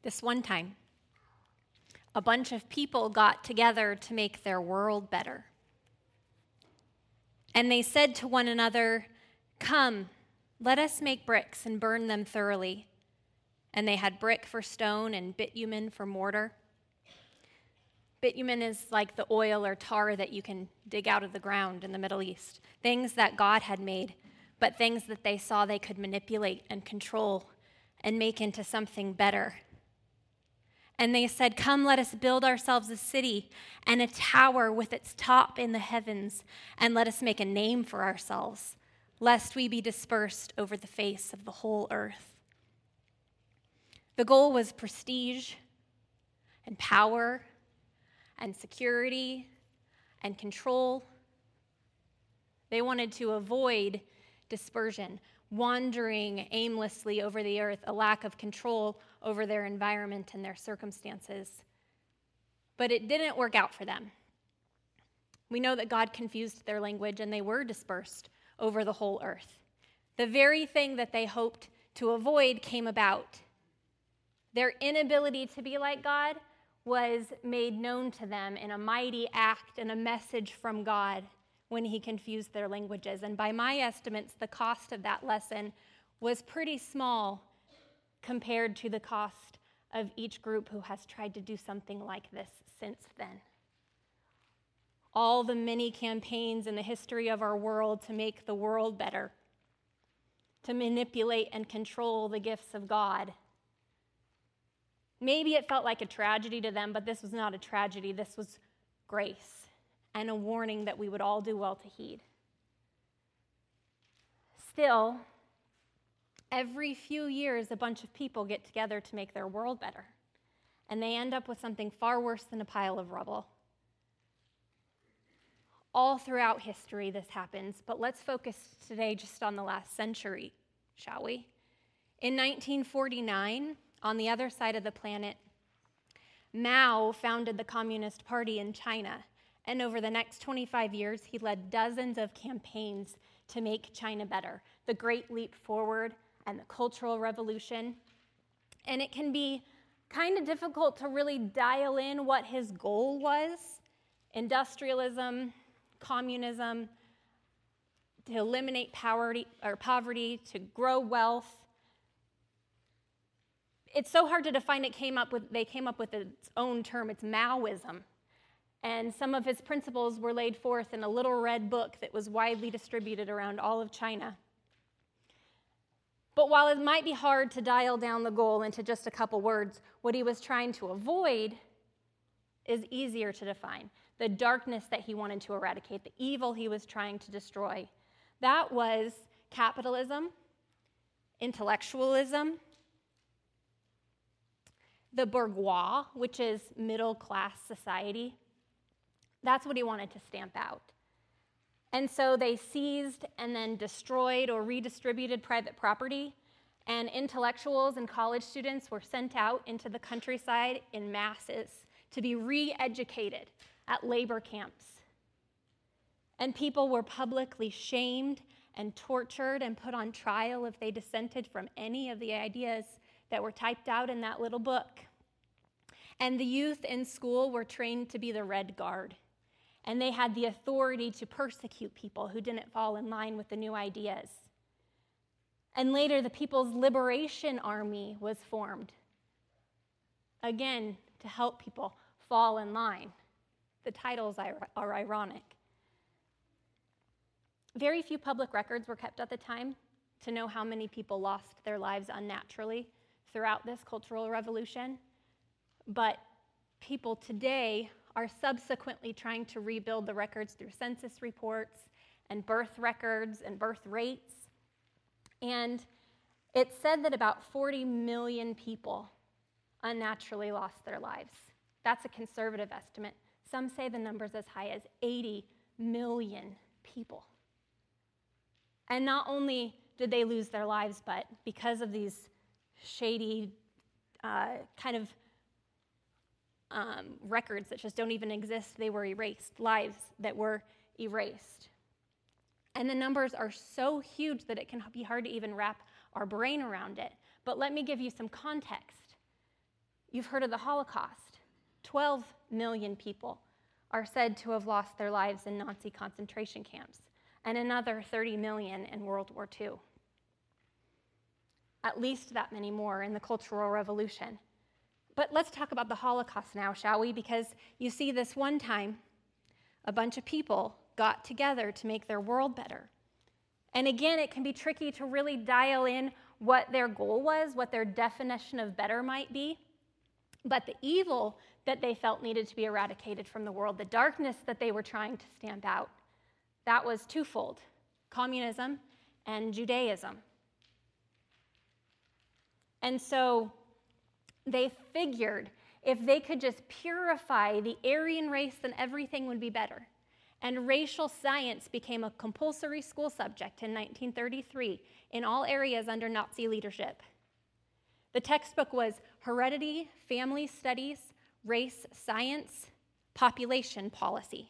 This one time, a bunch of people got together to make their world better. And they said to one another, "Come, let us make bricks and burn them thoroughly." And they had brick for stone and bitumen for mortar. Bitumen is like the oil or tar that you can dig out of the ground in the Middle East. Things that God had made, but things that they saw they could manipulate and control and make into something better. And they said, "Come, let us build ourselves a city and a tower with its top in the heavens, and let us make a name for ourselves, lest we be dispersed over the face of the whole earth." The goal was prestige and power and security and control. They wanted to avoid dispersion, wandering aimlessly over the earth, a lack of control over their environment and their circumstances. But it didn't work out for them. We know that God confused their language and they were dispersed over the whole earth. The very thing that they hoped to avoid came about. Their inability to be like God was made known to them in a mighty act and a message from God when he confused their languages. And by my estimates, the cost of that lesson was pretty small compared to the cost of each group who has tried to do something like this since then. All the many campaigns in the history of our world to make the world better, to manipulate and control the gifts of God. Maybe it felt like a tragedy to them, but this was not a tragedy. This was grace and a warning that we would all do well to heed. Still, every few years, a bunch of people get together to make their world better, and they end up with something far worse than a pile of rubble. All throughout history, this happens, but let's focus today just on the last century, shall we? In 1949, on the other side of the planet, Mao founded the Communist Party in China, and over the next 25 years, he led dozens of campaigns to make China better. The Great Leap Forward and the Cultural Revolution. And it can be kind of difficult to really dial in what his goal was. Industrialism, communism, to eliminate poverty, to grow wealth. It's so hard to define. They came up with its own term. It's Maoism. And some of his principles were laid forth in a little red book that was widely distributed around all of China. But while it might be hard to dial down the goal into just a couple words, what he was trying to avoid is easier to define. The darkness that he wanted to eradicate, the evil he was trying to destroy. That was capitalism, intellectualism, the bourgeois, which is middle-class society. That's what he wanted to stamp out. And so they seized and then destroyed or redistributed private property, and intellectuals and college students were sent out into the countryside in masses to be re-educated at labor camps. And people were publicly shamed and tortured and put on trial if they dissented from any of the ideas that were typed out in that little book. And the youth in school were trained to be the Red Guard. And they had the authority to persecute people who didn't fall in line with the new ideas. And later, the People's Liberation Army was formed. Again, to help people fall in line. The titles are ironic. Very few public records were kept at the time to know how many people lost their lives unnaturally throughout this cultural revolution. But people today are subsequently trying to rebuild the records through census reports and birth records and birth rates. And it's said that about 40 million people unnaturally lost their lives. That's a conservative estimate. Some say the number's as high as 80 million people. And not only did they lose their lives, but because of these shady records that just don't even exist, they were erased, lives that were erased. And the numbers are so huge that it can be hard to even wrap our brain around it. But let me give you some context. you've heard of the Holocaust. 12 million people are said to have lost their lives in Nazi concentration camps, and another 30 million in World War II. At least that many more in the Cultural Revolution. But let's talk about the Holocaust now, shall we? Because you see, this one time, a bunch of people got together to make their world better. And again, it can be tricky to really dial in what their goal was, what their definition of better might be. But the evil that they felt needed to be eradicated from the world, the darkness that they were trying to stamp out, that was twofold: communism and Judaism. And so they figured if they could just purify the Aryan race, then everything would be better. And racial science became a compulsory school subject in 1933 in all areas under Nazi leadership. The textbook was Heredity, Family Studies, Race Science, Population Policy.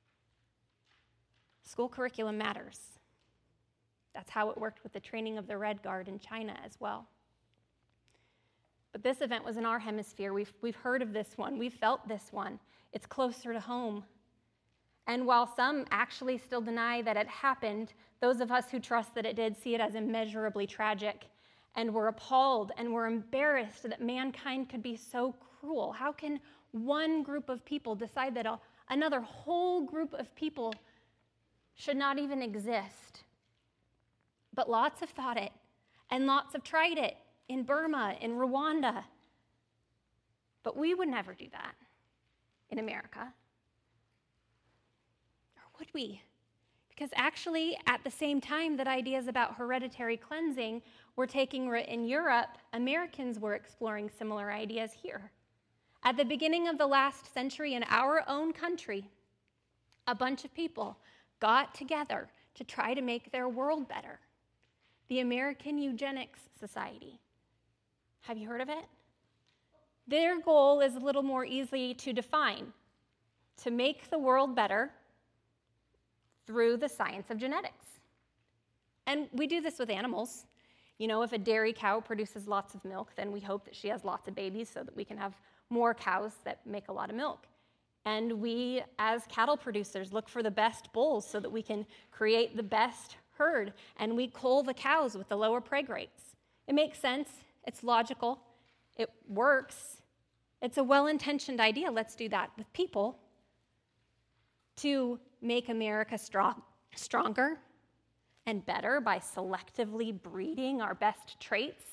School curriculum matters. That's how it worked with the training of the Red Guard in China as well. But this event was in our hemisphere. We've heard of this one. We've felt this one. It's closer to home. And while some actually still deny that it happened, those of us who trust that it did see it as immeasurably tragic, and we're appalled and we're embarrassed that mankind could be so cruel. How can one group of people decide that another whole group of people should not even exist? But lots have thought it, and lots have tried it in Burma, in Rwanda. But we would never do that in America. Or would we? Because actually, at the same time that ideas about hereditary cleansing were taking root in Europe, Americans were exploring similar ideas here. At the beginning of the last century in our own country, a bunch of people got together to try to make their world better. The American Eugenics Society. Have you heard of it? Their goal is a little more easy to define: to make the world better through the science of genetics. And we do this with animals. You know, if a dairy cow produces lots of milk, then we hope that she has lots of babies so that we can have more cows that make a lot of milk. And we, as cattle producers, look for the best bulls so that we can create the best herd, and we cull the cows with the lower preg rates. It makes sense. It's logical. It works. It's a well-intentioned idea. Let's do that with people to make America stronger and better by selectively breeding our best traits.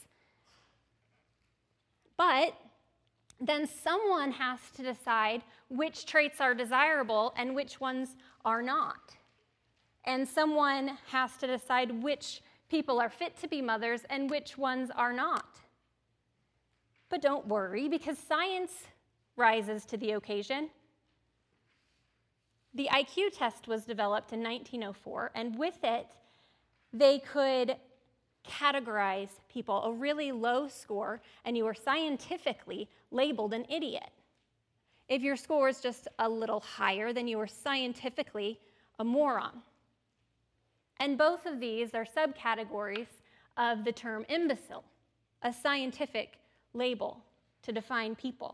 But then someone has to decide which traits are desirable and which ones are not. And someone has to decide which people are fit to be mothers and which ones are not. But don't worry, because science rises to the occasion. The IQ test was developed in 1904, and with it, they could categorize people. A really low score, and you were scientifically labeled an idiot. If your score is just a little higher, then you were scientifically a moron. And both of these are subcategories of the term imbecile, a scientific label to define people.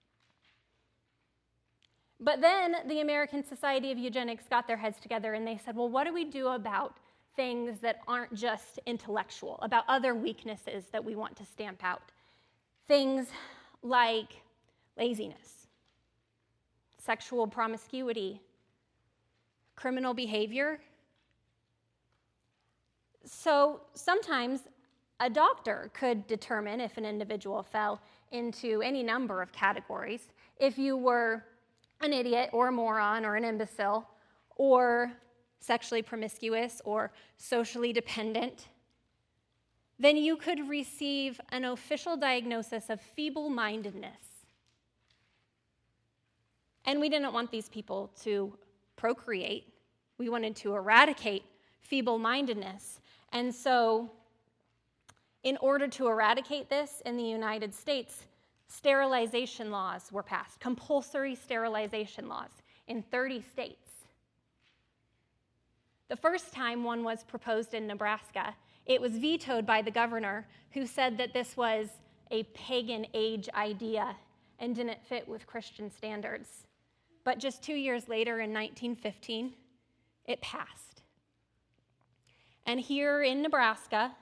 But then the American Society of Eugenics got their heads together and they said, well, what do we do about things that aren't just intellectual, about other weaknesses that we want to stamp out? Things like laziness, sexual promiscuity, criminal behavior. So sometimes a doctor could determine if an individual fell into any number of categories. If you were an idiot or a moron or an imbecile or sexually promiscuous or socially dependent, then you could receive an official diagnosis of feeble-mindedness. And we didn't want these people to procreate. We wanted to eradicate feeble-mindedness. And so, in order to eradicate this in the United States, sterilization laws were passed, compulsory sterilization laws in 30 states. The first time one was proposed in Nebraska, it was vetoed by the governor, who said that this was a pagan age idea and didn't fit with Christian standards. But just 2 years later, in 1915, it passed. And here in Nebraska,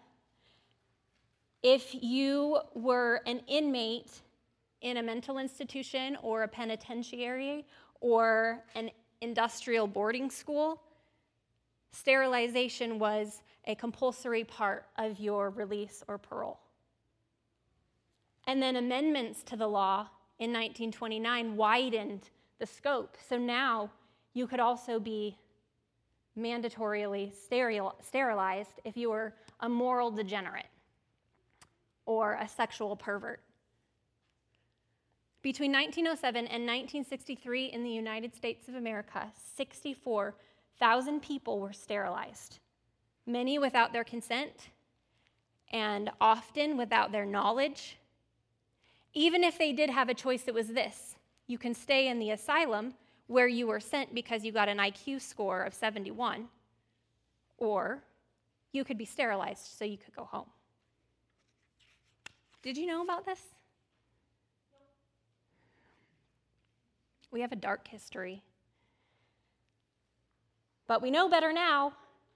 if you were an inmate in a mental institution or a penitentiary or an industrial boarding school, sterilization was a compulsory part of your release or parole. And then amendments to the law in 1929 widened the scope. So now you could also be mandatorily sterilized if you were a moral degenerate or a sexual pervert. Between 1907 and 1963 in the United States of America, 64,000 people were sterilized, many without their consent and often without their knowledge. Even if they did have a choice, it was this: you can stay in the asylum where you were sent because you got an IQ score of 71, or you could be sterilized so you could go home. Did you know about this? We have a dark history. But we know better now.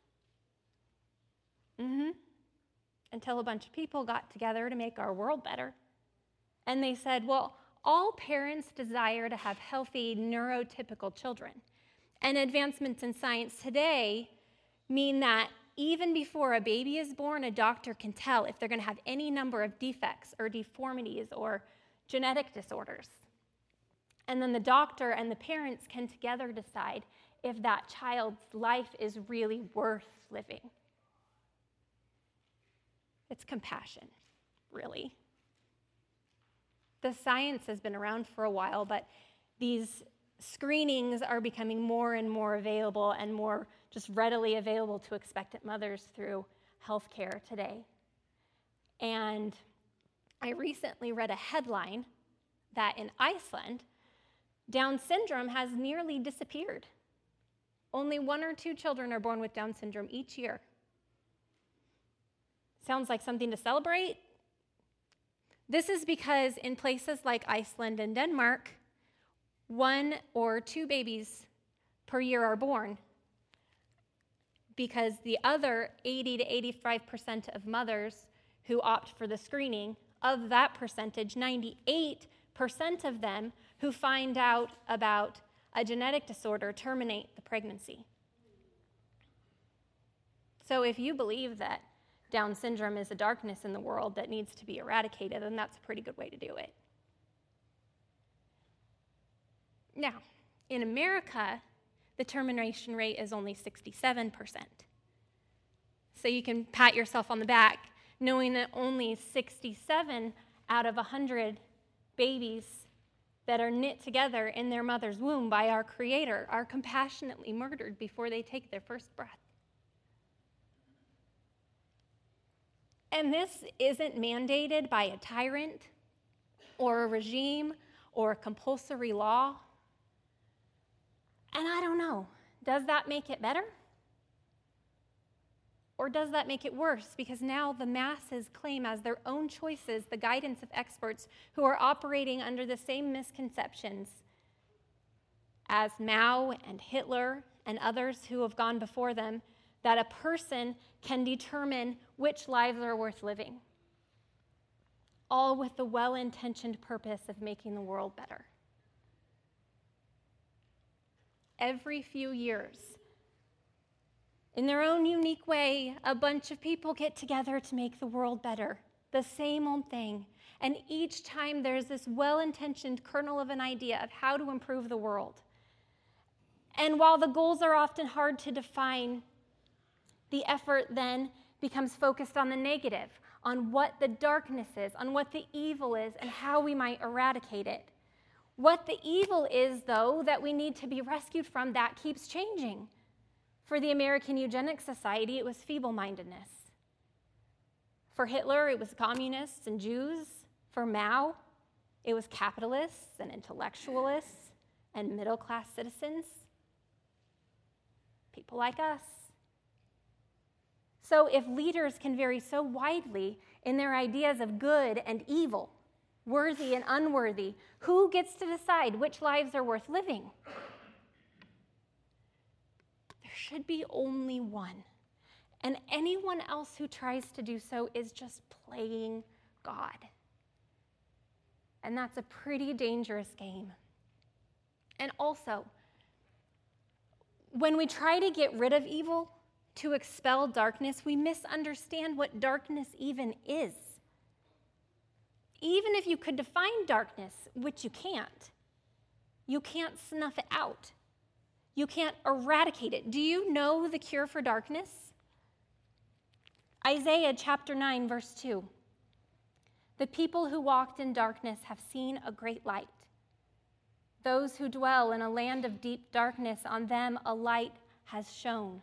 Until a bunch of people got together to make our world better. And they said, well, all parents desire to have healthy, neurotypical children. And advancements in science today mean that even before a baby is born, a doctor can tell if they're going to have any number of defects or deformities or genetic disorders. And then the doctor and the parents can together decide if that child's life is really worth living. It's compassion, really. The science has been around for a while, but these screenings are becoming more and more available and more just readily available to expectant mothers through healthcare today. And I recently read a headline that in Iceland, Down syndrome has nearly disappeared. Only 1 or 2 children are born with Down syndrome each year. Sounds like something to celebrate? This is because in places like Iceland and Denmark, 1 or 2 babies per year are born, because the other 80 to 85% of mothers who opt for the screening, of that percentage, 98% of them who find out about a genetic disorder terminate the pregnancy. So if you believe that Down syndrome is a darkness in the world that needs to be eradicated, then that's a pretty good way to do it. Now, in America, the termination rate is only 67%. So you can pat yourself on the back knowing that only 67 out of 100 babies that are knit together in their mother's womb by our Creator are compassionately murdered before they take their first breath. And this isn't mandated by a tyrant or a regime or a compulsory law. And I don't know, does that make it better? Or does that make it worse? Because now the masses claim as their own choices the guidance of experts who are operating under the same misconceptions as Mao and Hitler and others who have gone before them, that a person can determine which lives are worth living, all with the well-intentioned purpose of making the world better. Every few years, in their own unique way, a bunch of people get together to make the world better, the same old thing. And each time there's this well-intentioned kernel of an idea of how to improve the world. And while the goals are often hard to define, the effort then becomes focused on the negative, on what the darkness is, on what the evil is, and how we might eradicate it. What the evil is, though, that we need to be rescued from, that keeps changing. For the American Eugenics Society, it was feeble-mindedness. For Hitler, it was communists and Jews. For Mao, it was capitalists and intellectualists and middle-class citizens. People like us. So if leaders can vary so widely in their ideas of good and evil, worthy and unworthy? Who gets to decide which lives are worth living? There should be only one. And anyone else who tries to do so is just playing God. And that's a pretty dangerous game. And also, when we try to get rid of evil, to expel darkness, we misunderstand what darkness even is. Even if you could define darkness, which you can't snuff it out. You can't eradicate it. Do you know the cure for darkness? Isaiah chapter 9, verse 2. The people who walked in darkness have seen a great light. Those who dwell in a land of deep darkness, on them a light has shone.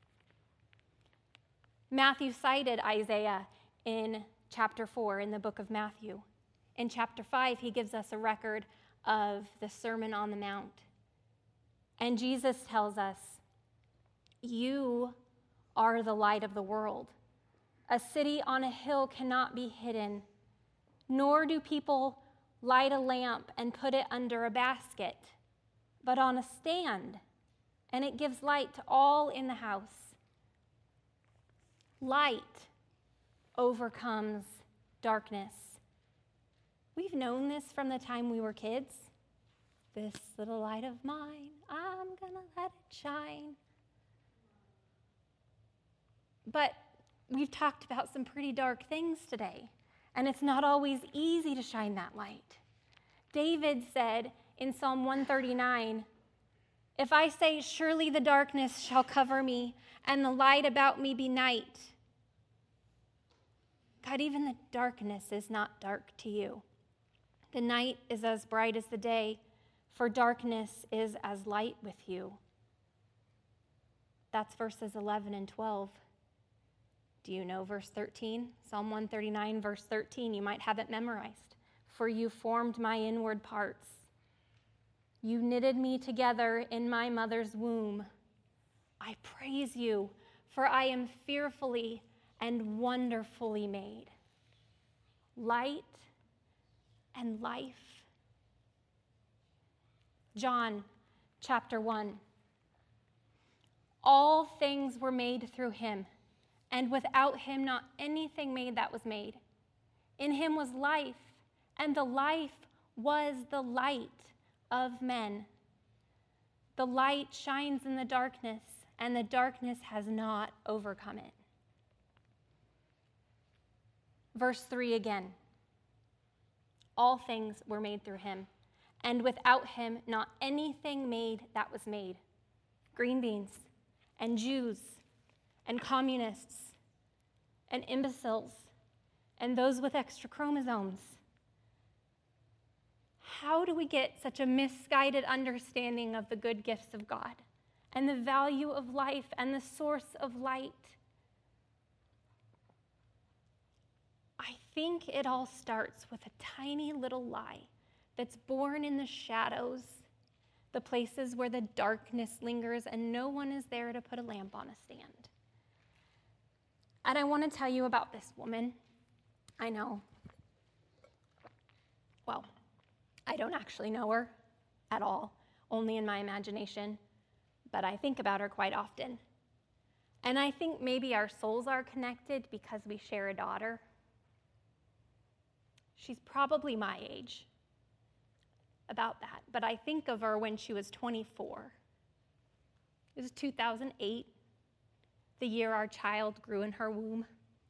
Matthew cited Isaiah in chapter 4 in the book of Matthew. In chapter 5, he gives us a record of the Sermon on the Mount. And Jesus tells us, "You are the light of the world. A city on a hill cannot be hidden, nor do people light a lamp and put it under a basket, but on a stand, and it gives light to all in the house." Light overcomes darkness. We've known this from the time we were kids. This little light of mine, I'm gonna let it shine. But we've talked about some pretty dark things today, and it's not always easy to shine that light. David said in Psalm 139, "If I say, surely the darkness shall cover me, and the light about me be night." God, even the darkness is not dark to you. The night is as bright as the day, for darkness is as light with you. That's verses 11 and 12. Do you know verse 13? Psalm 139, verse 13. You might have it memorized. "For you formed my inward parts. You knitted me together in my mother's womb. I praise you, for I am fearfully and wonderfully made." Light and life. John chapter 1. "All things were made through him, and without him not anything made that was made. In him was life, and the life was the light of men. The light shines in the darkness, and the darkness has not overcome it." Verse 3 again. "All things were made through him, and without him not anything made that was made." Green beans and Jews and communists and imbeciles and those with extra chromosomes. How do we get such a misguided understanding of the good gifts of God and the value of life and the source of light? I think it all starts with a tiny little lie that's born in the shadows, the places where the darkness lingers and no one is there to put a lamp on a stand. And I want to tell you about this woman. I know. Well, I don't actually know her at all, only in my imagination, but I think about her quite often. And I think maybe our souls are connected because we share a daughter. She's probably my age, about that, but I think of her when she was 24. It was 2008, the year our child grew in her womb.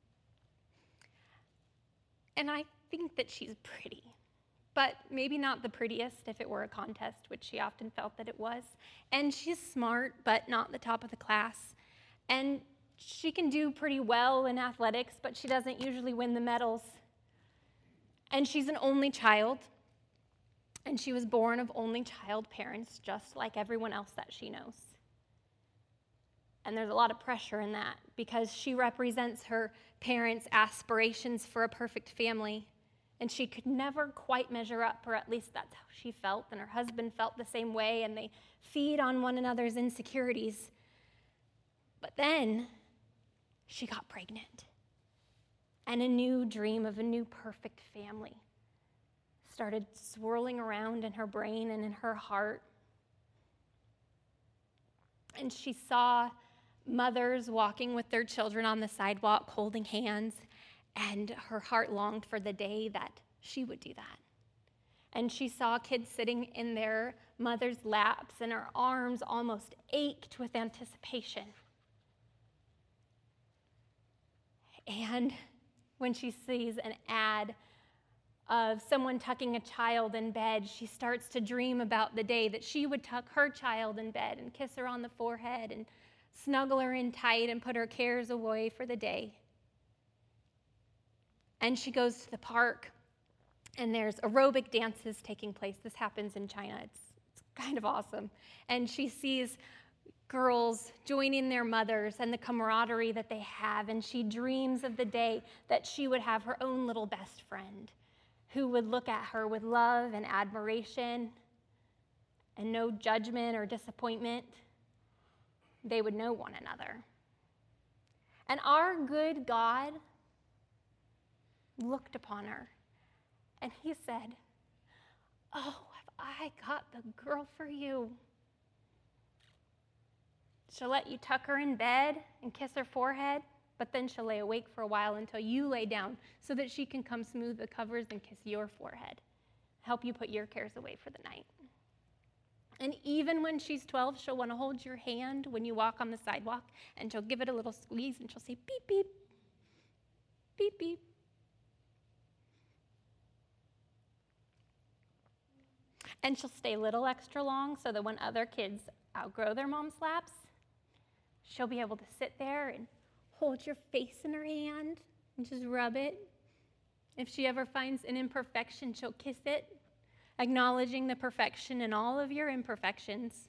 And I think that she's pretty, but maybe not the prettiest if it were a contest, which she often felt that it was. And she's smart, but not the top of the class. And she can do pretty well in athletics, but she doesn't usually win the medals. And she's an only child, and she was born of only child parents, just like everyone else that she knows. And there's a lot of pressure in that because she represents her parents' aspirations for a perfect family, and she could never quite measure up, or at least that's how she felt, and her husband felt the same way, and they feed on one another's insecurities. But then she got pregnant. And a new dream of a new perfect family started swirling around in her brain and in her heart. And she saw mothers walking with their children on the sidewalk, holding hands, and her heart longed for the day that she would do that. And she saw kids sitting in their mother's laps, and her arms almost ached with anticipation. And when she sees an ad of someone tucking a child in bed, she starts to dream about the day that she would tuck her child in bed and kiss her on the forehead and snuggle her in tight and put her cares away for the day. And she goes to the park, and there's aerobic dances taking place. This happens in China. It's kind of awesome. And she sees girls joining their mothers and the camaraderie that they have, and she dreams of the day that she would have her own little best friend who would look at her with love and admiration and no judgment or disappointment. They would know one another. And our good God looked upon her, and he said, "Oh, have I got the girl for you? She'll let you tuck her in bed and kiss her forehead, but then she'll lay awake for a while until you lay down so that she can come smooth the covers and kiss your forehead, help you put your cares away for the night. And even when she's 12, she'll want to hold your hand when you walk on the sidewalk, and she'll give it a little squeeze, and she'll say, beep, beep, beep, beep." And she'll stay a little extra long so that when other kids outgrow their mom's laps, she'll be able to sit there and hold your face in her hand and just rub it. If she ever finds an imperfection, she'll kiss it, acknowledging the perfection in all of your imperfections.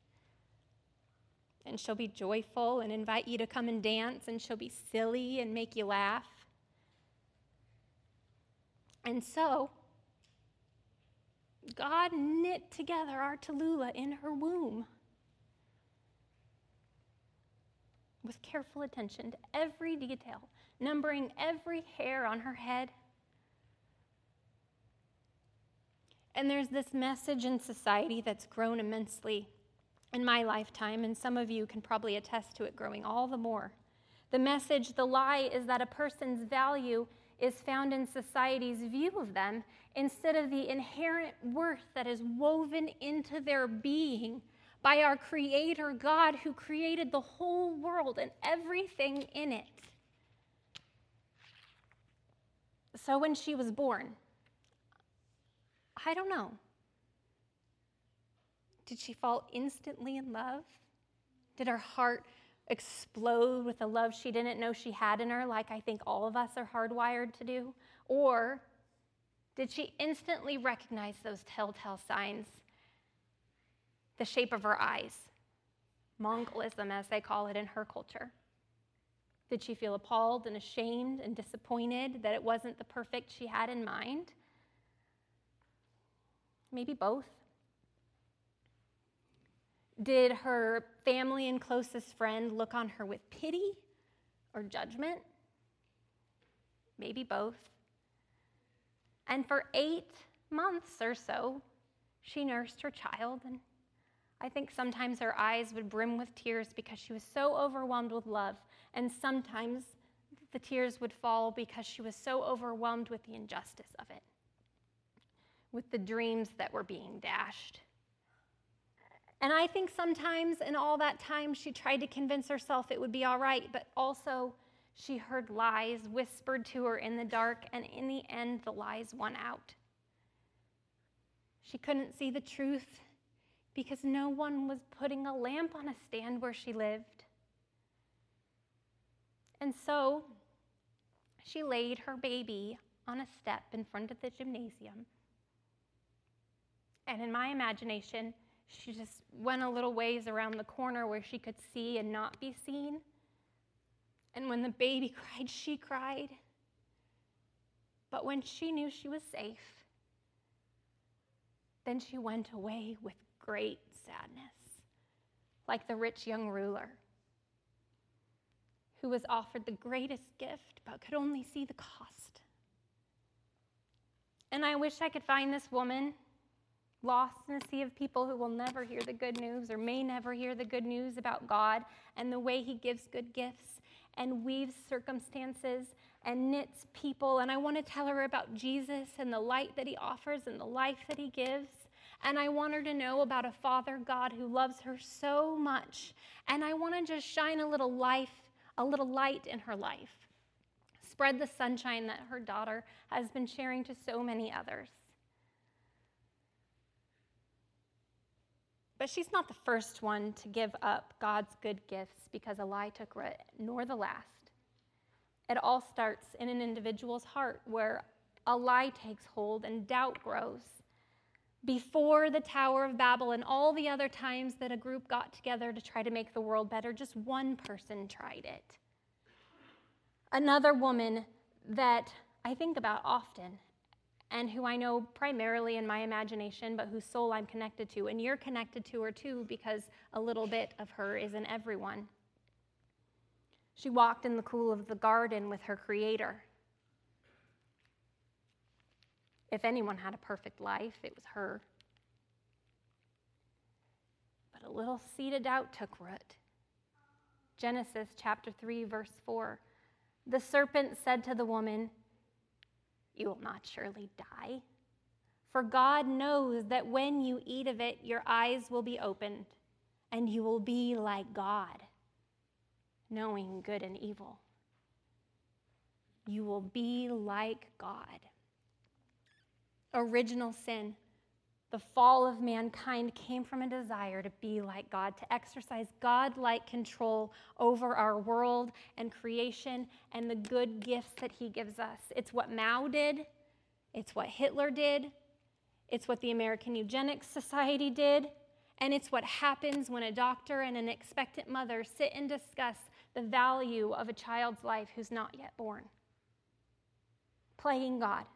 And she'll be joyful and invite you to come and dance, and she'll be silly and make you laugh. And so, God knit together our Tallulah in her womb with careful attention to every detail, numbering every hair on her head. And there's this message in society that's grown immensely in my lifetime, and some of you can probably attest to it growing all the more. The message, the lie, is that a person's value is found in society's view of them instead of the inherent worth that is woven into their being by our Creator God, who created the whole world and everything in it. So when she was born, I don't know. Did she fall instantly in love? Did her heart explode with a love she didn't know she had in her, like I think all of us are hardwired to do? Or did she instantly recognize those telltale signs? The shape of her eyes, Mongolism as they call it in her culture. Did she feel appalled and ashamed and disappointed that it wasn't the perfect she had in mind? Maybe both. Did her family and closest friend look on her with pity or judgment? Maybe both. And for 8 months or so, she nursed her child, and I think sometimes her eyes would brim with tears because she was so overwhelmed with love, and sometimes the tears would fall because she was so overwhelmed with the injustice of it, with the dreams that were being dashed. And I think sometimes in all that time she tried to convince herself it would be all right, but also she heard lies whispered to her in the dark, and in the end the lies won out. She couldn't see the truth because no one was putting a lamp on a stand where she lived. And so she laid her baby on a step in front of the gymnasium. And in my imagination, she just went a little ways around the corner where she could see and not be seen. And when the baby cried, she cried. But when she knew she was safe, then she went away with great sadness, like the rich young ruler who was offered the greatest gift but could only see the cost. And I wish I could find this woman lost in a sea of people who will never hear the good news or may never hear the good news about God and the way he gives good gifts and weaves circumstances and knits people. And I want to tell her about Jesus and the light that he offers and the life that he gives. And I want her to know about a Father God who loves her so much. And I want to just shine a little light in her life. Spread the sunshine that her daughter has been sharing to so many others. But she's not the first one to give up God's good gifts because a lie took root, nor the last. It all starts in an individual's heart where a lie takes hold and doubt grows. Before the Tower of Babel and all the other times that a group got together to try to make the world better, just one person tried it. Another woman that I think about often and who I know primarily in my imagination, but whose soul I'm connected to, and you're connected to her too because a little bit of her is in everyone. She walked in the cool of the garden with her Creator. If anyone had a perfect life, it was her. But a little seed of doubt took root. Genesis chapter 3, verse 4. The serpent said to the woman, "You will not surely die. For God knows that when you eat of it, your eyes will be opened, and you will be like God, knowing good and evil." You will be like God. Original sin, the fall of mankind, came from a desire to be like God, to exercise God-like control over our world and creation and the good gifts that he gives us. It's what Mao did. It's what Hitler did. It's what the American Eugenics Society did. And it's what happens when a doctor and an expectant mother sit and discuss the value of a child's life who's not yet born. Playing God.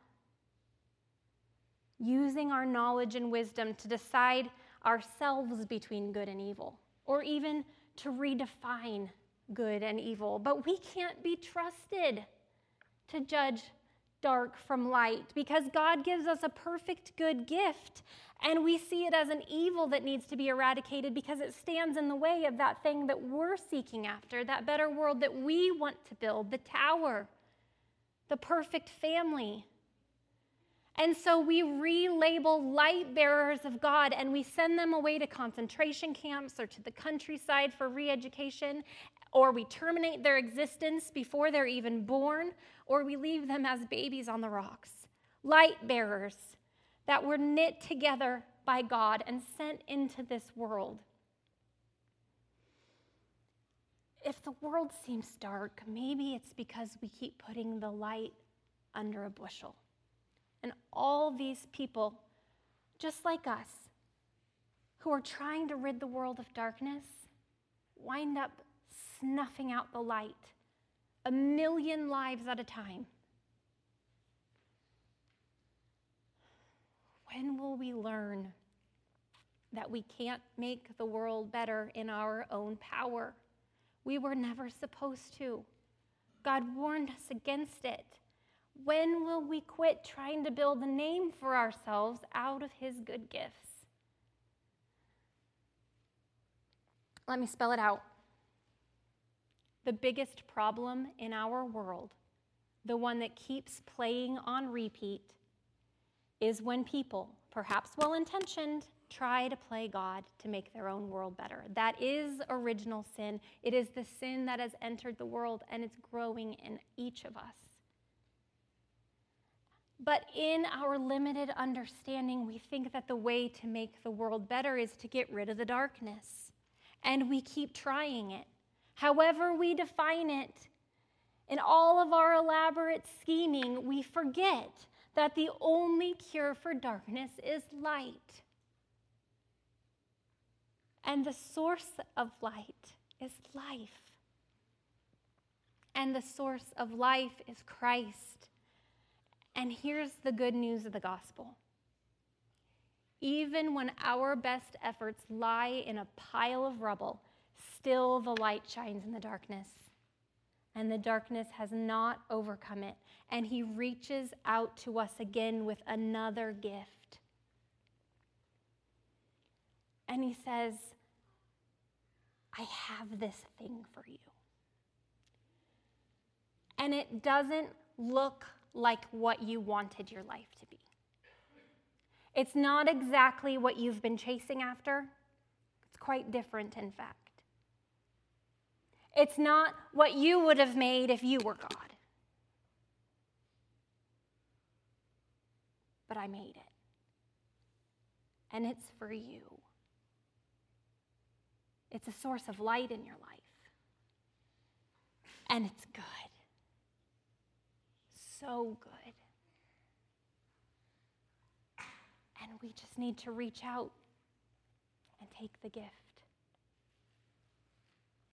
Using our knowledge and wisdom to decide ourselves between good and evil, or even to redefine good and evil. But we can't be trusted to judge dark from light because God gives us a perfect good gift, and we see it as an evil that needs to be eradicated because it stands in the way of that thing that we're seeking after, that better world that we want to build, the tower, the perfect family. And so we relabel light bearers of God and we send them away to concentration camps or to the countryside for re-education, or we terminate their existence before they're even born, or we leave them as babies on the rocks. Light bearers that were knit together by God and sent into this world. If the world seems dark, maybe it's because we keep putting the light under a bushel. And all these people, just like us, who are trying to rid the world of darkness, wind up snuffing out the light 1 million lives at a time. When will we learn that we can't make the world better in our own power? We were never supposed to. God warned us against it. When will we quit trying to build a name for ourselves out of his good gifts? Let me spell it out. The biggest problem in our world, the one that keeps playing on repeat, is when people, perhaps well-intentioned, try to play God to make their own world better. That is original sin. It is the sin that has entered the world, and it's growing in each of us. But in our limited understanding, we think that the way to make the world better is to get rid of the darkness. And we keep trying it. However we define it, in all of our elaborate scheming, we forget that the only cure for darkness is light. And the source of light is life. And the source of life is Christ. And here's the good news of the gospel. Even when our best efforts lie in a pile of rubble, still the light shines in the darkness. and the darkness has not overcome it. And he reaches out to us again with another gift. And he says, I have this thing for you. And it doesn't look like what you wanted your life to be. It's not exactly what you've been chasing after. It's quite different, in fact. It's not what you would have made if you were God. But I made it. And it's for you. It's a source of light in your life. And it's good. So good. And we just need to reach out and take the gift.